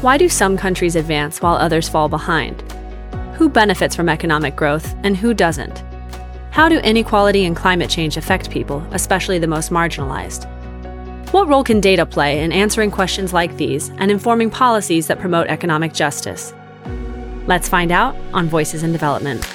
Why do some countries advance while others fall behind? Who benefits from economic growth and who doesn't? How do inequality and climate change affect people, especially the most marginalized? What role can data play in answering questions like these and informing policies that promote economic justice? Let's find out on Voices in Development.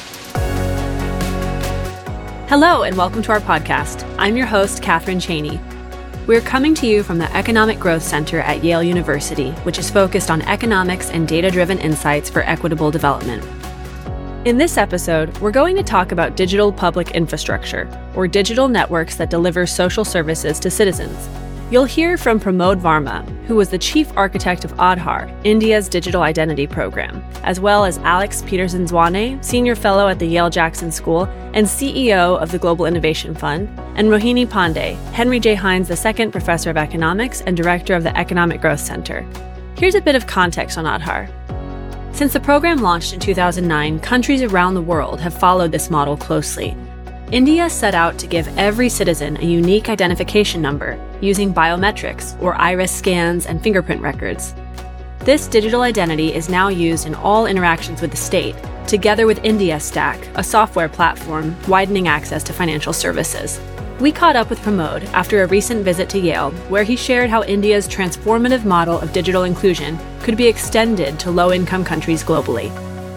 Hello, and welcome to our podcast. I'm your host, Catherine Cheney. We're coming to you from the Economic Growth Center at Yale University, which is focused on economics and data-driven insights for equitable development. In this episode, we're going to talk about digital public infrastructure, or digital networks that deliver social services to citizens. You'll hear from Pramod Varma, who was the chief architect of Aadhaar, India's digital identity program, as well as Alex Peterson-Zwane, senior fellow at the Yale Jackson School and CEO of the Global Innovation Fund, and Rohini Pandey, Henry J. Hines II Professor of Economics and Director of the Economic Growth Center. Here's a bit of context on Aadhaar. Since the program launched in 2009, countries around the world have followed this model closely. India set out to give every citizen a unique identification number using biometrics, or iris scans and fingerprint records. This digital identity is now used in all interactions with the state, together with India Stack, a software platform widening access to financial services. We caught up with Pramod after a recent visit to Yale, where he shared how India's transformative model of digital inclusion could be extended to low-income countries globally.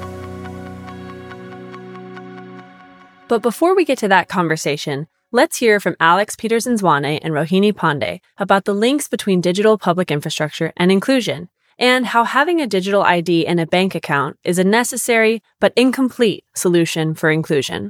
But before we get to that conversation, let's hear from Alex Peterson-Zwane and Rohini Pandey about the links between digital public infrastructure and inclusion, and how having a digital ID and a bank account is a necessary but incomplete solution for inclusion.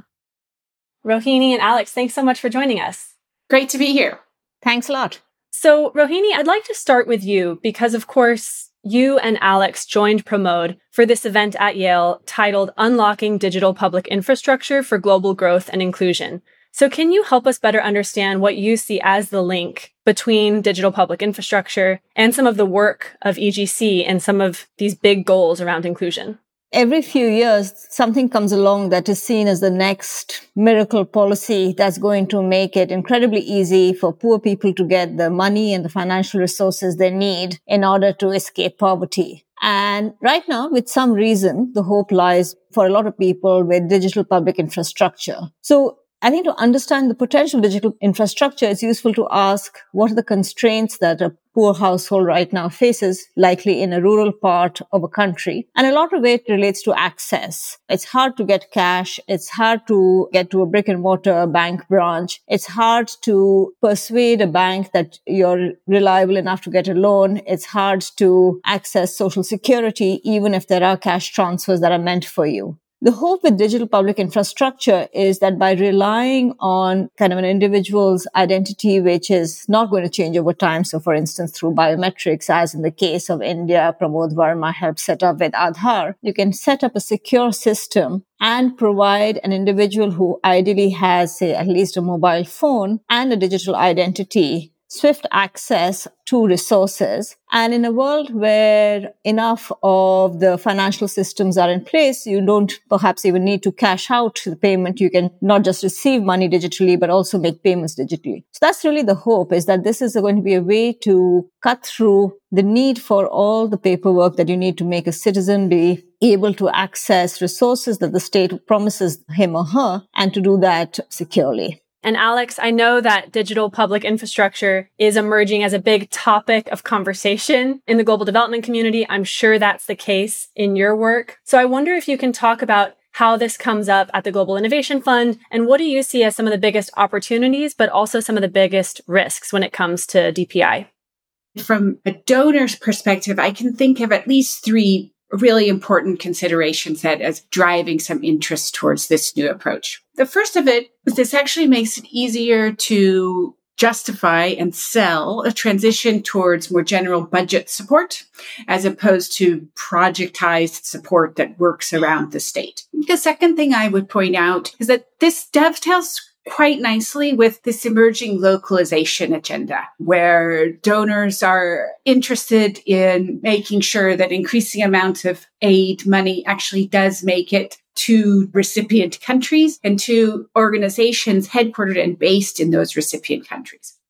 Rohini and Alex, thanks so much for joining us. Great to be here. Thanks a lot. So, Rohini, I'd like to start with you because, of course, you and Alex joined Pramod for this event at Yale titled Unlocking Digital Public Infrastructure for Global Growth and Inclusion. So can you help us better understand what you see as the link between digital public infrastructure and some of the work of EGC and some of these big goals around inclusion? Every few years, something comes along that is seen as the next miracle policy that's going to make it incredibly easy for poor people to get the money and the financial resources they need in order to escape poverty. And right now, with some reason, the hope lies for a lot of people with digital public infrastructure. So I think to understand the potential digital infrastructure, it's useful to ask what are the constraints that a poor household right now faces, likely in a rural part of a country. And a lot of it relates to access. It's hard to get cash. It's hard to get to a brick and mortar bank branch. It's hard to persuade a bank that you're reliable enough to get a loan. It's hard to access social security, even if there are cash transfers that are meant for you. The hope with digital public infrastructure is that by relying on kind of an individual's identity, which is not going to change over time, so for instance, through biometrics, as in the case of India, Pramod Varma helped set up with Aadhaar, you can set up a secure system and provide an individual who ideally has, say, at least a mobile phone and a digital identity swift access to resources. And in a world where enough of the financial systems are in place, you don't perhaps even need to cash out the payment. You can not just receive money digitally, but also make payments digitally. So that's really the hope, is that this is going to be a way to cut through the need for all the paperwork that you need to make a citizen be able to access resources that the state promises him or her, and to do that securely. And Alex, I know that digital public infrastructure is emerging as a big topic of conversation in the global development community. I'm sure that's the case in your work. So I wonder if you can talk about how this comes up at the Global Innovation Fund, and what do you see as some of the biggest opportunities, but also some of the biggest risks when it comes to DPI? From a donor's perspective, I can think of at least three really important considerations that as driving some interest towards this new approach. The first of it is this actually makes it easier to justify and sell a transition towards more general budget support as opposed to projectized support that works around the state. The second thing I would point out is that this dovetails quite nicely with this emerging localization agenda, where donors are interested in making sure that increasing amounts of aid money actually does make it to recipient countries and to organizations headquartered and based in those recipient countries.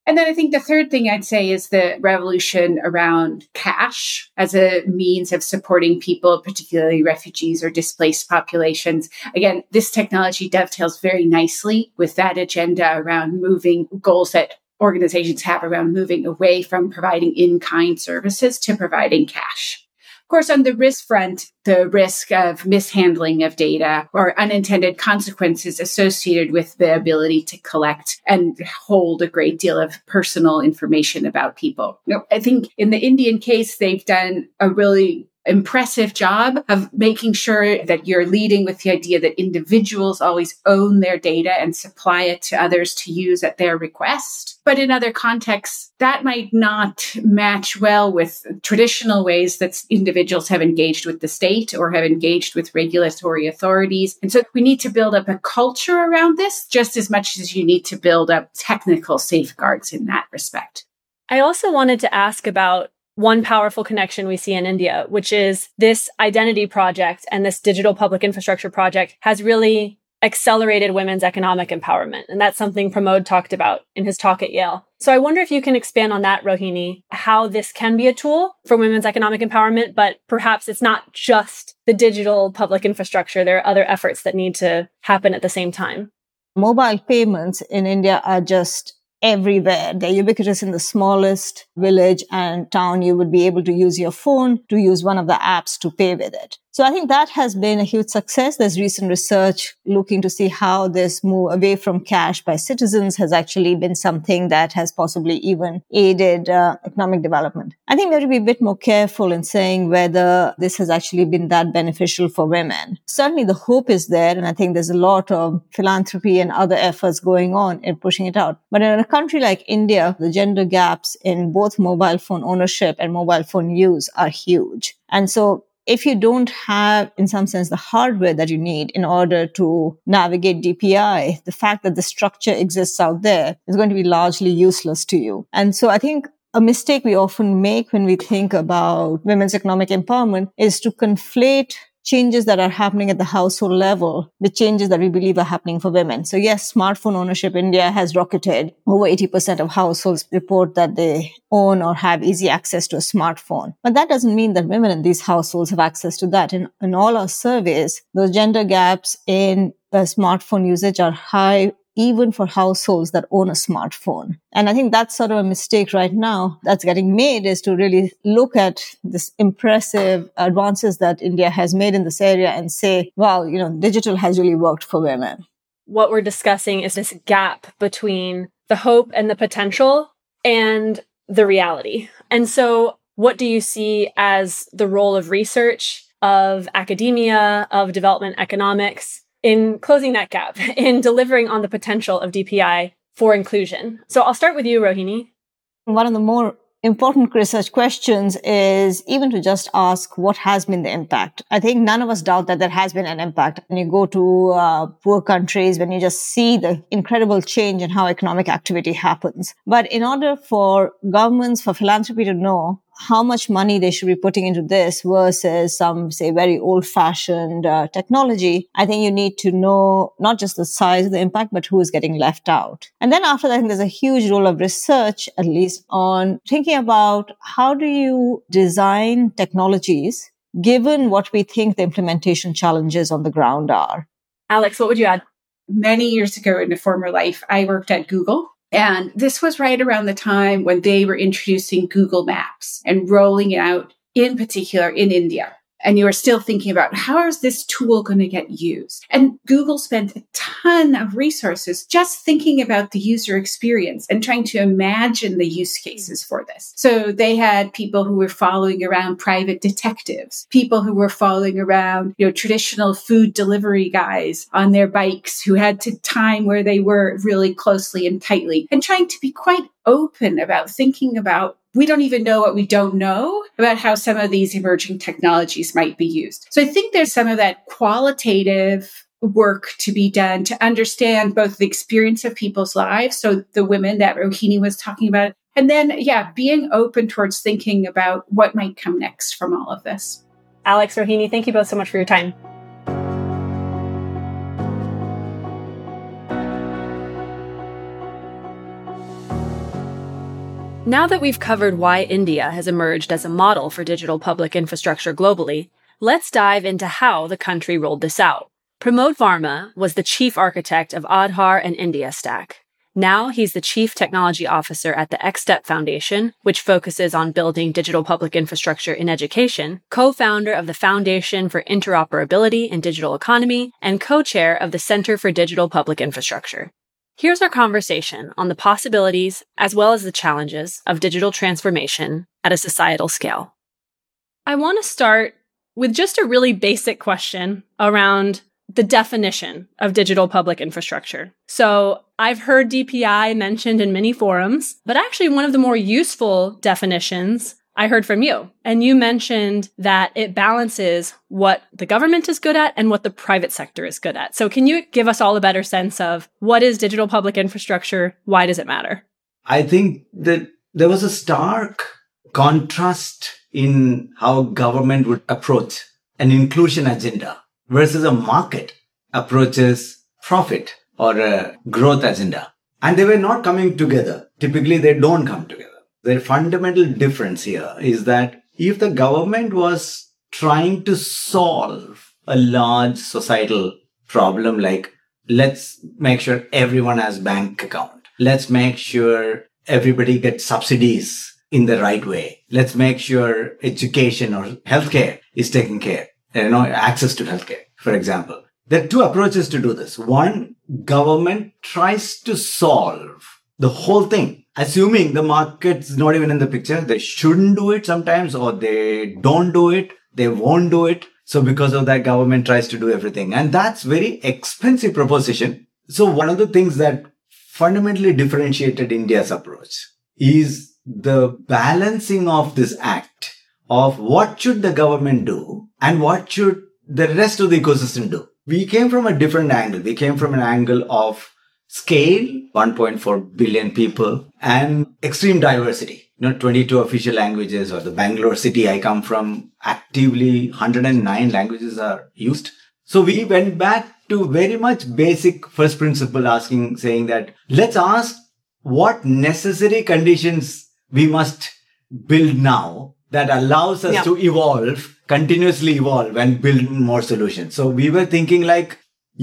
And then I think the third thing I'd say is the revolution around cash as a means of supporting people, particularly refugees or displaced populations. Again, this technology dovetails very nicely with that agenda around moving goals that organizations have around moving away from providing in-kind services to providing cash. Of course, on the risk front, the risk of mishandling of data or unintended consequences associated with the ability to collect and hold a great deal of personal information about people. I think in the Indian case, they've done a really impressive job of making sure that you're leading with the idea that individuals always own their data and supply it to others to use at their request. But in other contexts, that might not match well with traditional ways that individuals have engaged with the state or have engaged with regulatory authorities. And so we need to build up a culture around this just as much as you need to build up technical safeguards in that respect. I also wanted to ask about one powerful connection we see in India, which is this identity project and this digital public infrastructure project has really accelerated women's economic empowerment. And that's something Pramod talked about in his talk at Yale. So I wonder if you can expand on that, Rohini, how this can be a tool for women's economic empowerment, but perhaps it's not just the digital public infrastructure. There are other efforts that need to happen at the same time. Mobile payments in India are just everywhere. They're ubiquitous in the smallest village and town. You would be able to use your phone to use one of the apps to pay with it. So I think that has been a huge success. There's recent research looking to see how this move away from cash by citizens has actually been something that has possibly even aided economic development. I think we have to be a bit more careful in saying whether this has actually been that beneficial for women. Certainly the hope is there, and I think there's a lot of philanthropy and other efforts going on in pushing it out. But in a country like India, the gender gaps in both mobile phone ownership and mobile phone use are huge. And so if you don't have, in some sense, the hardware that you need in order to navigate DPI, the fact that the structure exists out there is going to be largely useless to you. And so I think a mistake we often make when we think about women's economic empowerment is to conflate changes that are happening at the household level with changes that we believe are happening for women. So yes, smartphone ownership in India has rocketed. Over 80% of households report that they own or have easy access to a smartphone. But that doesn't mean that women in these households have access to that. In all our surveys, those gender gaps in smartphone usage are high, even for households that own a smartphone. And I think that's sort of a mistake right now that's getting made, is to really look at this impressive advances that India has made in this area and say, wow, digital has really worked for women. What we're discussing is this gap between the hope and the potential and the reality. And so what do you see as the role of research, of academia, of development economics in closing that gap, in delivering on the potential of DPI for inclusion? So I'll start with you, Rohini. One of the more important research questions is even to just ask what has been the impact. I think none of us doubt that there has been an impact. When you go to poor countries, when you just see the incredible change in how economic activity happens. But in order for governments, for philanthropy to know how much money they should be putting into this versus some, say, very old-fashioned technology, I think you need to know not just the size of the impact, but who is getting left out. And then after that, I think there's a huge role of research, at least, on thinking about how do you design technologies given what we think the implementation challenges on the ground are. Alex, what would you add? Many years ago in a former life, I worked at Google. And this was right around the time when they were introducing Google Maps and rolling it out, in particular in India. And you were still thinking about how is this tool going to get used? And Google spent a ton of resources just thinking about the user experience and trying to imagine the use cases for this. So they had people who were following around private detectives, people who were following around, traditional food delivery guys on their bikes who had to time where they were really closely and tightly, and trying to be quite open about thinking about, we don't even know what we don't know about how some of these emerging technologies might be used. So I think there's some of that qualitative work to be done to understand both the experience of people's lives, so the women that Rohini was talking about, and then, being open towards thinking about what might come next from all of this. Alex, Rohini, thank you both so much for your time. Now that we've covered why India has emerged as a model for digital public infrastructure globally, let's dive into how the country rolled this out. Pramod Varma was the chief architect of Aadhaar and India Stack. Now he's the Chief Technology Officer at the XStep Foundation, which focuses on building digital public infrastructure in education, co-founder of the Foundation for Interoperability in Digital Economy, and co-chair of the Center for Digital Public Infrastructure. Here's our conversation on the possibilities as well as the challenges of digital transformation at a societal scale. I want to start with just a really basic question around the definition of digital public infrastructure. So I've heard DPI mentioned in many forums, but actually one of the more useful definitions I heard from you. And you mentioned that it balances what the government is good at and what the private sector is good at. So can you give us all a better sense of what is digital public infrastructure? Why does it matter? I think that there was a stark contrast in how government would approach an inclusion agenda versus a market approaches profit or a growth agenda. And they were not coming together. Typically, they don't come together. The fundamental difference here is that if the government was trying to solve a large societal problem like, let's make sure everyone has bank account. Let's make sure everybody gets subsidies in the right way. Let's make sure education or healthcare is taken care. Access to healthcare, for example. There are two approaches to do this. One, government tries to solve the whole thing, assuming the market's not even in the picture. They shouldn't do it sometimes, or they don't do it. They won't do it. So because of that, government tries to do everything. And that's very expensive proposition. So one of the things that fundamentally differentiated India's approach is the balancing of this act of what should the government do and what should the rest of the ecosystem do. We came from a different angle. We came from an angle of scale, 1.4 billion people, and extreme diversity. 22 official languages, or the Bangalore city I come from, actively 109 languages are used. So we went back to very much basic first principle saying that let's ask what necessary conditions we must build now that allows us to evolve, continuously evolve and build more solutions. So we were thinking like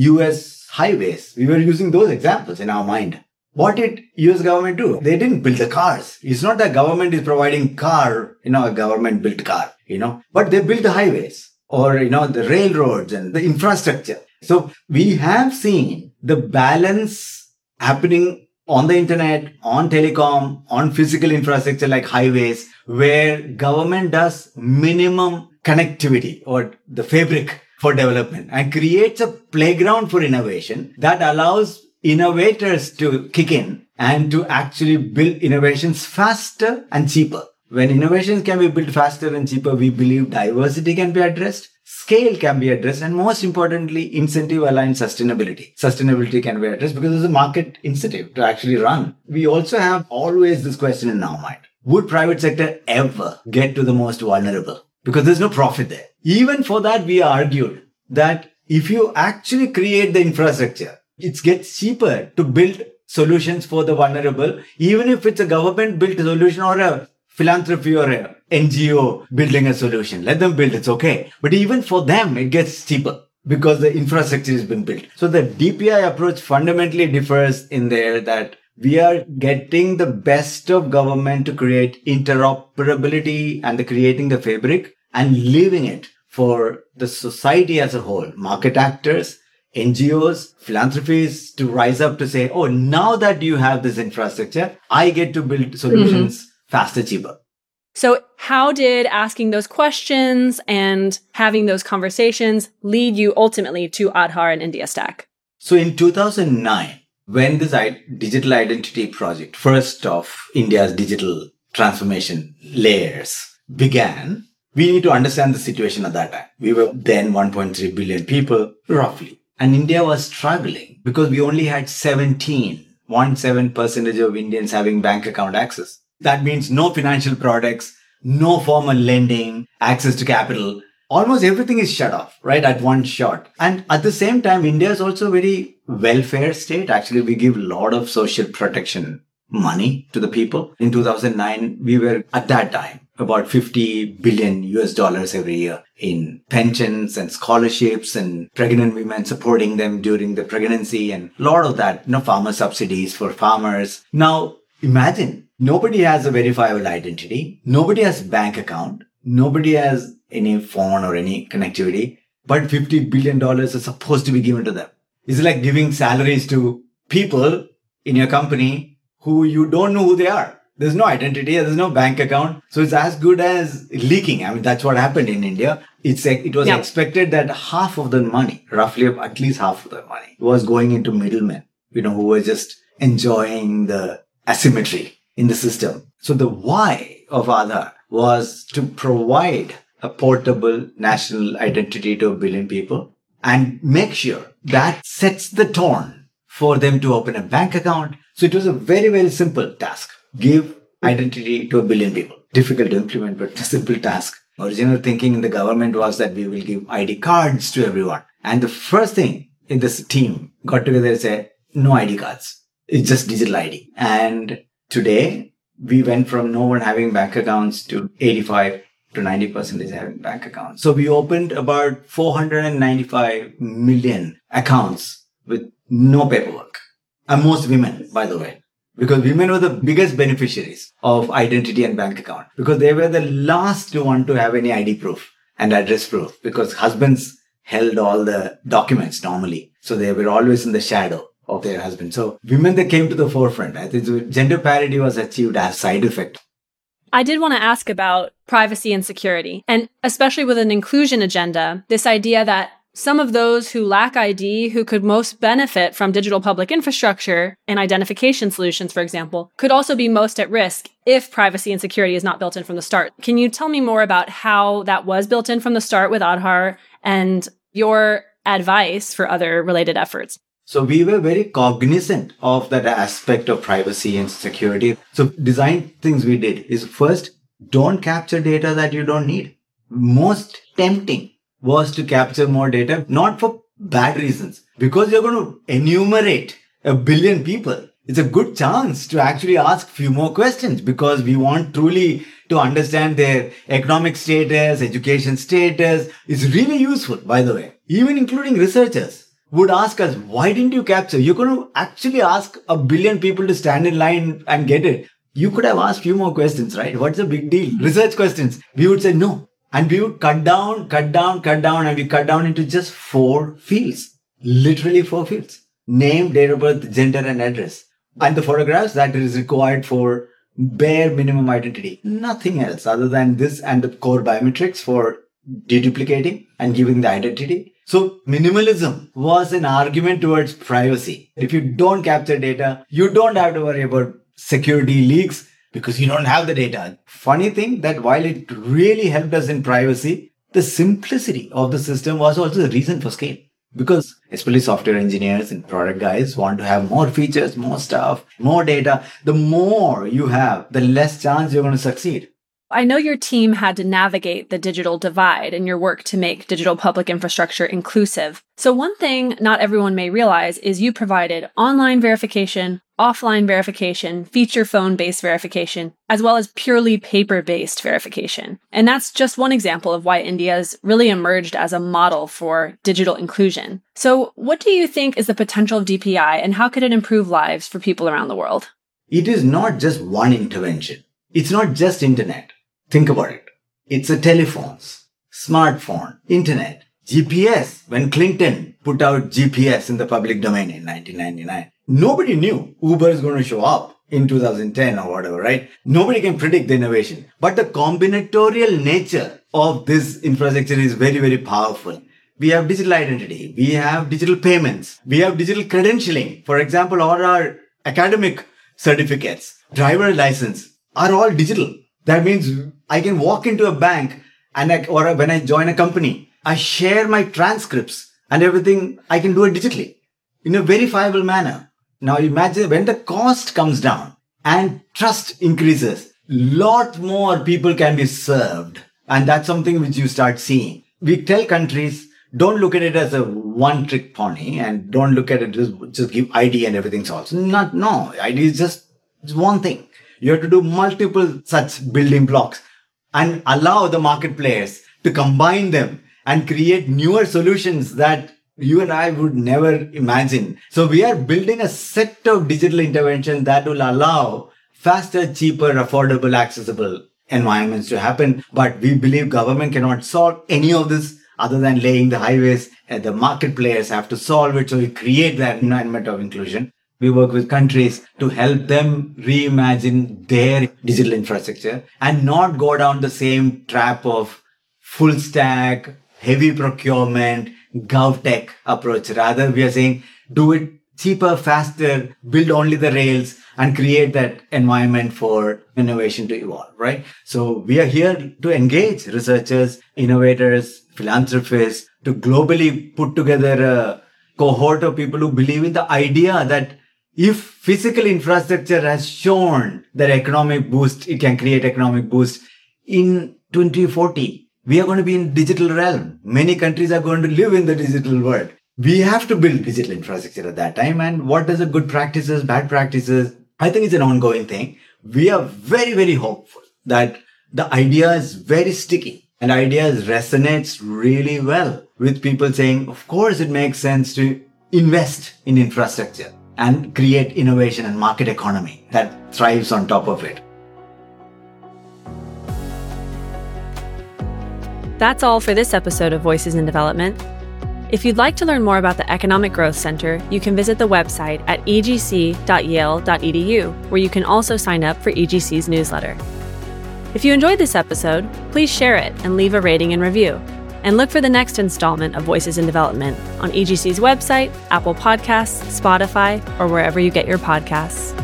US highways. We were using those examples in our mind. What did US government do? They didn't build the cars. It's not that government is providing car, a government built car, but they built the highways or, the railroads and the infrastructure. So we have seen the balance happening on the internet, on telecom, on physical infrastructure like highways, where government does minimum connectivity or the fabric for development and creates a playground for innovation that allows innovators to kick in and to actually build innovations faster and cheaper. When innovations can be built faster and cheaper, we believe diversity can be addressed, scale can be addressed, and most importantly, incentive aligned sustainability. Sustainability can be addressed because there's a market incentive to actually run. We also have always this question in our mind. Would private sector ever get to the most vulnerable? Because there's no profit there. Even for that, we argued that if you actually create the infrastructure, it gets cheaper to build solutions for the vulnerable, even if it's a government built solution or a philanthropy or a NGO building a solution. Let them build, it's okay. But even for them, it gets cheaper because the infrastructure has been built. So the DPI approach fundamentally differs in there that we are getting the best of government to create interoperability and creating the fabric and leaving it for the society as a whole, market actors, NGOs, philanthropies to rise up to say, oh, now that you have this infrastructure, I get to build solutions faster, cheaper. So how did asking those questions and having those conversations lead you ultimately to Aadhaar and India Stack? So in 2009, when this digital identity project, first of India's digital transformation layers began, we need to understand the situation at that time. We were then 1.3 billion people, roughly. And India was struggling because we only had 17% of Indians having bank account access. That means no financial products, no formal lending, access to capital. Almost everything is shut off, right, at one shot. And at the same time, India is also a very welfare state. Actually, we give a lot of social protection money to the people. In 2009, we were at that time about 50 billion US dollars every year in pensions and scholarships and pregnant women supporting them during the pregnancy and a lot of that, farmer subsidies for farmers. Now, imagine nobody has a verifiable identity. Nobody has bank account. Nobody has any phone or any connectivity, but $50 billion is supposed to be given to them. It's like giving salaries to people in your company who you don't know who they are. There's no identity, there's no bank account. So it's as good as leaking. I mean, that's what happened in India. It was expected that half of the money, roughly at least half of the money, was going into middlemen, who were just enjoying the asymmetry in the system. So the why of Aadhaar was to provide a portable national identity to 1 billion people and make sure that sets the tone for them to open a bank account. So it was a very, very simple task. Give identity to 1 billion people. Difficult to implement, but a simple task. Original thinking in the government was that we will give ID cards to everyone. And the first thing in this team got together and said, no ID cards. It's just digital ID. And today, we went from no one having bank accounts to 85 to 90% is having bank accounts. So we opened about 495 million accounts with no paperwork. And most women, by the way, because women were the biggest beneficiaries of identity and bank account because they were the last one to have any ID proof and address proof because husbands held all the documents normally. So they were always in the shadow of their husband. So women, they came to the forefront. I think gender parity was achieved as side effect. I did want to ask about privacy and security, and especially with an inclusion agenda, this idea that some of those who lack ID, who could most benefit from digital public infrastructure and identification solutions, for example, could also be most at risk if privacy and security is not built in from the start. Can you tell me more about how that was built in from the start with Aadhaar and your advice for other related efforts? So we were very cognizant of that aspect of privacy and security. So design things we did is first, don't capture data that you don't need. Most tempting was to capture more data, not for bad reasons. Because you're going to enumerate 1 billion people, it's a good chance to actually ask few more questions because we want truly to understand their economic status, education status. It's really useful, by the way. Even including researchers would ask us, why didn't you capture? You're going to actually ask 1 billion people to stand in line and get it. You could have asked few more questions, right? What's the big deal? Research questions. We would say no. And we would cut down, and we cut down into just 4 fields. Literally 4 fields. Name, date of birth, gender, and address. And the photographs that is required for bare minimum identity. Nothing else other than this and the core biometrics for deduplicating and giving the identity. So minimalism was an argument towards privacy. If you don't capture data, you don't have to worry about security leaks because you don't have the data. Funny thing that while it really helped us in privacy, the simplicity of the system was also the reason for scale. Because especially software engineers and product guys want to have more features, more stuff, more data. The more you have, the less chance you're going to succeed. I know your team had to navigate the digital divide in your work to make digital public infrastructure inclusive. So one thing not everyone may realize is you provided online verification, offline verification, feature phone-based verification, as well as purely paper-based verification. And that's just one example of why India's really emerged as a model for digital inclusion. So what do you think is the potential of DPI and how could it improve lives for people around the world? It is not just one intervention. It's not just internet. Think about it. It's a telephones, smartphone, internet, GPS. When Clinton put out GPS in the public domain in 1999, nobody knew Uber is going to show up in 2010 or whatever, right? Nobody can predict the innovation. But the combinatorial nature of this infrastructure is very, very powerful. We have digital identity. We have digital payments. We have digital credentialing. For example, all our academic certificates, driver license are all digital. That means I can walk into a bank or when I join a company, I share my transcripts and everything. I can do it digitally in a verifiable manner. Now imagine when the cost comes down and trust increases, lot more people can be served. And that's something which you start seeing. We tell countries, don't look at it as a one-trick pony and don't look at it just give ID and everything solves. No, ID is just It's one thing. You have to do multiple such building blocks and allow the market players to combine them and create newer solutions that you and I would never imagine. So we are building a set of digital interventions that will allow faster, cheaper, affordable, accessible environments to happen. But we believe government cannot solve any of this other than laying the highways, and the market players have to solve it. So we create that environment of inclusion. We work with countries to help them reimagine their digital infrastructure and not go down the same trap of full stack, heavy procurement, GovTech approach. Rather, we are saying do it cheaper, faster, build only the rails and create that environment for innovation to evolve, right? So we are here to engage researchers, innovators, philanthropists to globally put together a cohort of people who believe in the idea that if physical infrastructure has shown that economic boost, it can create economic boost in 2040. We are going to be in digital realm. Many countries are going to live in the digital world. We have to build digital infrastructure at that time. And what are the good practices, bad practices? I think it's an ongoing thing. We are very, very hopeful that the idea is very sticky and ideas resonates really well with people saying, of course, it makes sense to invest in infrastructure and create innovation and market economy that thrives on top of it. That's all for this episode of Voices in Development. If you'd like to learn more about the Economic Growth Center, you can visit the website at egc.yale.edu, where you can also sign up for EGC's newsletter. If you enjoyed this episode, please share it and leave a rating and review. And look for the next installment of Voices in Development on EGC's website, Apple Podcasts, Spotify, or wherever you get your podcasts.